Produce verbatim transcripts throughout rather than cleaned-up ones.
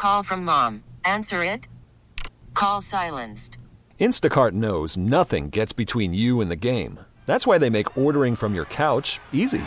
Call from mom. Answer it. Call silenced. Instacart knows nothing gets between you and the game. That's why they make ordering from your couch easy.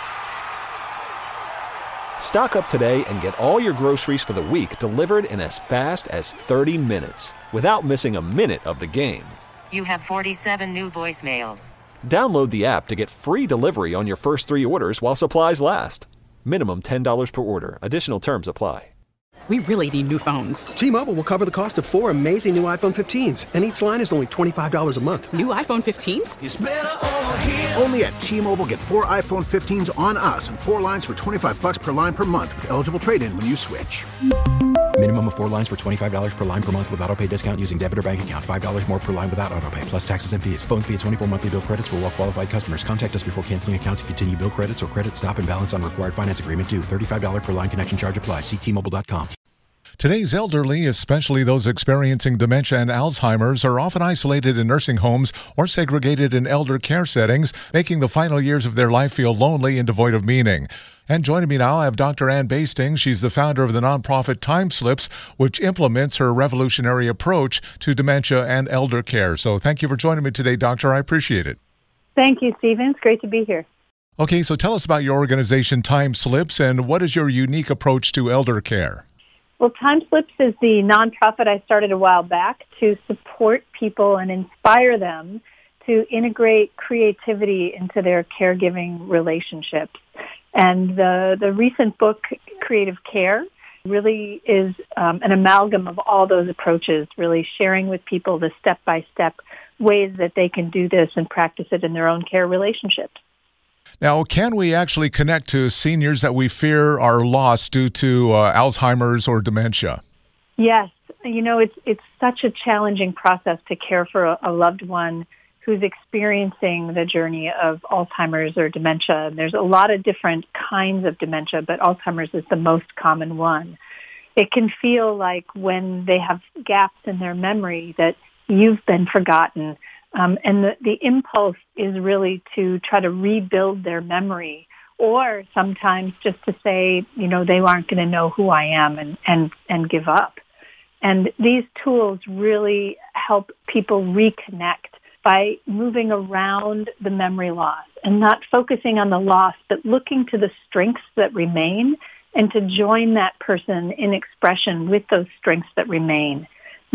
Stock up today and get all your groceries for the week delivered in as fast as thirty minutes without missing a minute of the game. You have forty-seven new voicemails. Download the app to get free delivery on your first three orders while supplies last. Minimum ten dollars per order. Additional terms apply. We really need new phones. T-Mobile will cover the cost of four amazing new iPhone fifteens, and each line is only twenty-five dollars a month. New iPhone fifteens? It's better over here. Only at T-Mobile, get four iPhone fifteens on us and four lines for twenty-five bucks per line per month with eligible trade-in when you switch. Minimum of four lines for twenty-five dollars per line per month with autopay discount using debit or bank account. five dollars more per line without autopay, plus taxes and fees. Phone fee at twenty-four monthly bill credits for well-qualified customers. Contact us before canceling account to continue bill credits or credit stop and balance on required finance agreement due. thirty-five dollars per line connection charge applies. See T Mobile dot com. Today's elderly, especially those experiencing dementia and Alzheimer's, are often isolated in nursing homes or segregated in elder care settings, making the final years of their life feel lonely and devoid of meaning. And joining me now, I have Doctor Ann Bastings. She's the founder of the nonprofit Time Slips, which implements her revolutionary approach to dementia and elder care. So thank you for joining me today, Doctor. I appreciate it. Thank you, Stephen. It's great to be here. Okay, so tell us about your organization, Time Slips, and what is your unique approach to elder care? Well, Time Slips is the nonprofit I started a while back to support people and inspire them to integrate creativity into their caregiving relationships. And the, the recent book, Creative Care, really is um, an amalgam of all those approaches, really sharing with people the step-by-step ways that they can do this and practice it in their own care relationships. Now, can we actually connect to seniors that we fear are lost due to uh, Alzheimer's or dementia? Yes. You know, it's it's such a challenging process to care for a, a loved one who's experiencing the journey of Alzheimer's or dementia. And there's a lot of different kinds of dementia, but Alzheimer's is the most common one. It can feel like when they have gaps in their memory that you've been forgotten. Um, and the, the impulse is really to try to rebuild their memory, or sometimes just to say, you know, they aren't going to know who I am and, and, and give up. And these tools really help people reconnect by moving around the memory loss and not focusing on the loss, but looking to the strengths that remain and to join that person in expression with those strengths that remain.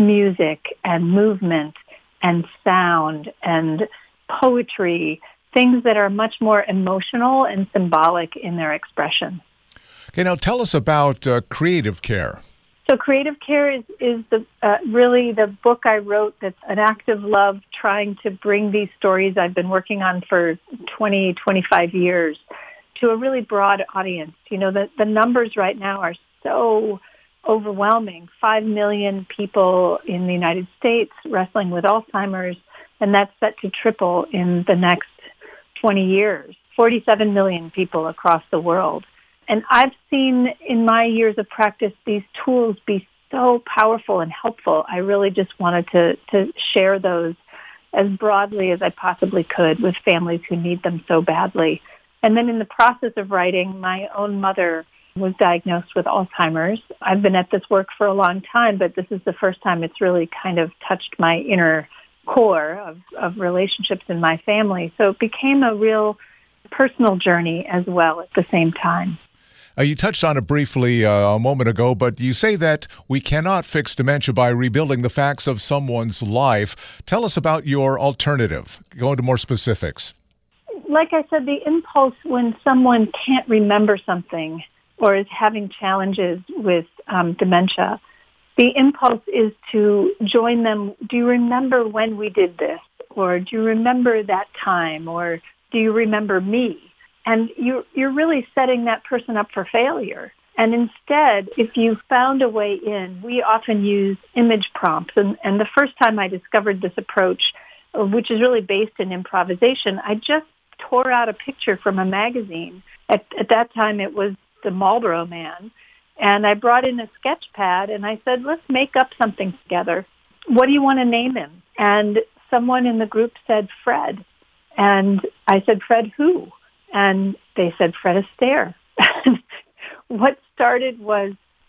Music and movement and sound and poetry, things that are much more emotional and symbolic in their expression. Okay, now tell us about uh, Creative Care. So Creative Care is, is the uh, really the book I wrote that's an act of love trying to bring these stories I've been working on for twenty, twenty-five years to a really broad audience. You know, the, the numbers right now are so overwhelming. Five million people in the United States wrestling with Alzheimer's, and that's set to triple in the next twenty years. forty-seven million people across the world. And I've seen in my years of practice these tools be so powerful and helpful. I really just wanted to, to share those as broadly as I possibly could with families who need them so badly. And then in the process of writing, my own mother was diagnosed with Alzheimer's. I've been at this work for a long time, but this is the first time it's really kind of touched my inner core of, of relationships in my family. So it became a real personal journey as well at the same time. Uh, you touched on it briefly uh, a moment ago, but you say that we cannot fix dementia by rebuilding the facts of someone's life. Tell us about your alternative. Go into more specifics. Like I said, the impulse when someone can't remember something or is having challenges with um, dementia, the impulse is to join them. Do you remember when we did this? Or do you remember that time? Or do you remember me? And you're, you're really setting that person up for failure. And instead, if you found a way in, we often use image prompts. And, and the first time I discovered this approach, which is really based in improvisation, I just tore out a picture from a magazine. At, at that time, it was the Marlboro Man. And I brought in a sketch pad and I said, let's make up something together. What do you want to name him? And someone in the group said Fred. And I said, Fred who? And they said Fred Astaire. What started was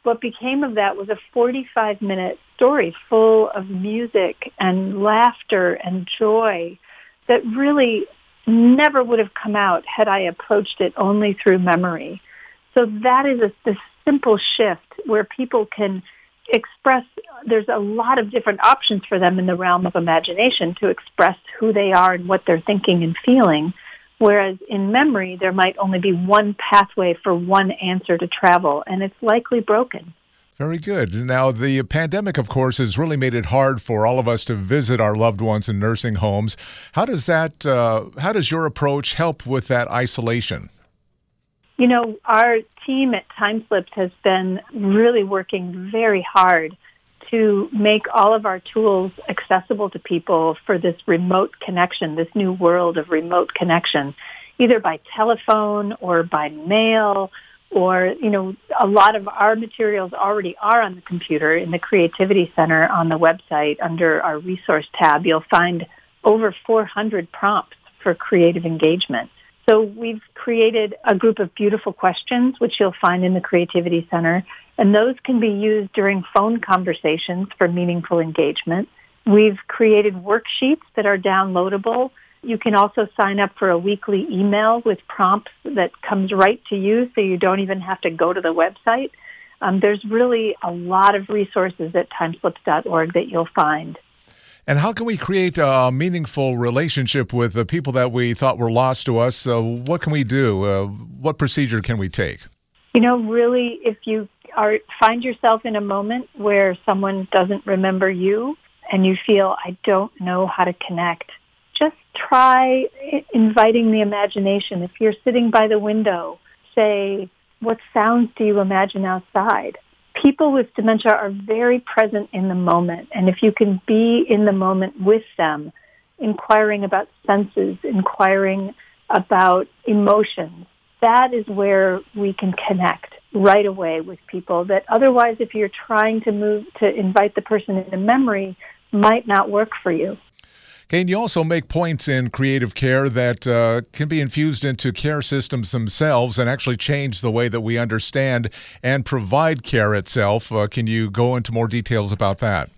what became of that was a forty-five minute story full of music and laughter and joy that really never would have come out had I approached it only through memory. So that is a, this simple shift where people can express, there's a lot of different options for them in the realm of imagination to express who they are and what they're thinking and feeling, whereas in memory there might only be one pathway for one answer to travel, and it's likely broken. Very good. Now, the pandemic, of course, has really made it hard for all of us to visit our loved ones in nursing homes. How does that, uh, how does your approach help with that isolation? You know, our team at TimeSlips has been really working very hard to make all of our tools accessible to people for this remote connection, this new world of remote connection, either by telephone or by mail, or, you know, a lot of our materials already are on the computer in the Creativity Center on the website. Under our resource tab, you'll find over four hundred prompts for creative engagement. So we've created a group of beautiful questions, which you'll find in the Creativity Center, and those can be used during phone conversations for meaningful engagement. We've created worksheets that are downloadable. You can also sign up for a weekly email with prompts that comes right to you, so you don't even have to go to the website. Um, there's really a lot of resources at timeslips dot org that you'll find. And how can we create a meaningful relationship with the people that we thought were lost to us? Uh, what can we do? Uh, what procedure can we take? You know, really, if you are find yourself in a moment where someone doesn't remember you and you feel, I don't know how to connect, just try inviting the imagination. If you're sitting by the window, say, what sounds do you imagine outside? People with dementia are very present in the moment, and if you can be in the moment with them, inquiring about senses, inquiring about emotions, that is where we can connect right away with people that otherwise, if you're trying to move to invite the person into memory, might not work for you. Okay, and you also make points in creative care that uh, can be infused into care systems themselves and actually change the way that we understand and provide care itself. Uh, can you go into more details about that?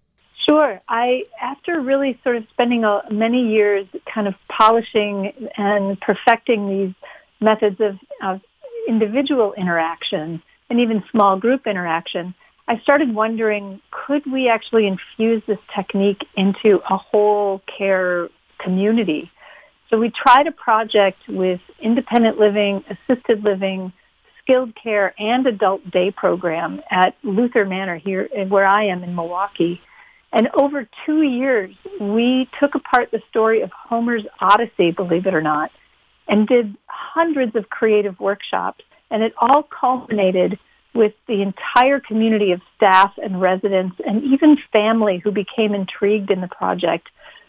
Sure. I, after really sort of spending a, many years kind of polishing and perfecting these methods of, of individual interaction and even small group interaction, I started wondering, could we actually infuse this technique into a whole care community? So we tried a project with independent living, assisted living, skilled care, and adult day program at Luther Manor here where I am in Milwaukee. And over two years, we took apart the story of Homer's Odyssey, believe it or not, and did hundreds of creative workshops. And it all culminated with the entire community of staff and residents and even family who became intrigued in the project,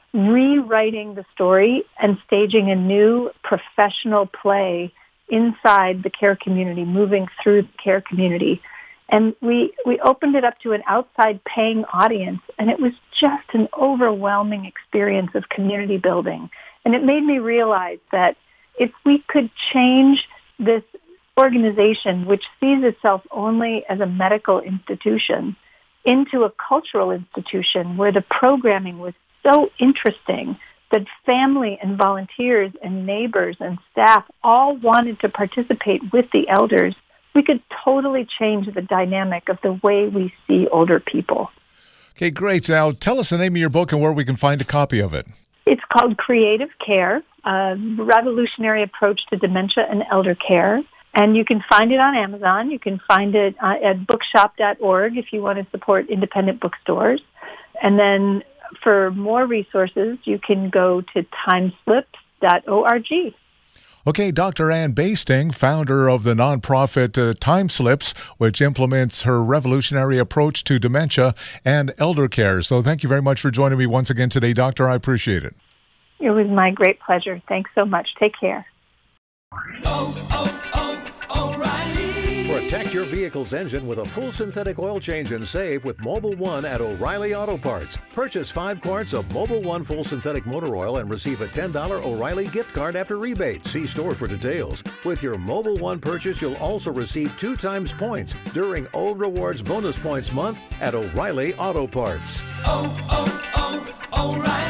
rewriting the story and staging a new professional play inside the care community, moving through the care community. And we, we opened it up to an outside paying audience, and it was just an overwhelming experience of community building. And it made me realize that if we could change this organization, which sees itself only as a medical institution, into a cultural institution where the programming was so interesting that family and volunteers and neighbors and staff all wanted to participate with the elders, we could totally change the dynamic of the way we see older people. Okay, great. Now, tell us the name of your book and where we can find a copy of it. It's called Creative Care, a revolutionary approach to dementia and elder care. And you can find it on Amazon. You can find it uh, at bookshop dot org if you want to support independent bookstores. And then for more resources, you can go to timeslips dot org. Okay, Doctor Ann Basting, founder of the nonprofit uh, TimeSlips, which implements her revolutionary approach to dementia and elder care. So thank you very much for joining me once again today, Doctor. I appreciate it. It was my great pleasure. Thanks so much. Take care. Oh, oh, oh, O'Reilly. Protect your vehicle's engine with a full synthetic oil change and save with Mobil one at O'Reilly Auto Parts. Purchase five quarts of Mobil one full synthetic motor oil and receive a ten dollars O'Reilly gift card after rebate. See store for details. With your Mobil one purchase, you'll also receive two times points during O Rewards Bonus Points Month at O'Reilly Auto Parts. Oh, oh, oh, O'Reilly.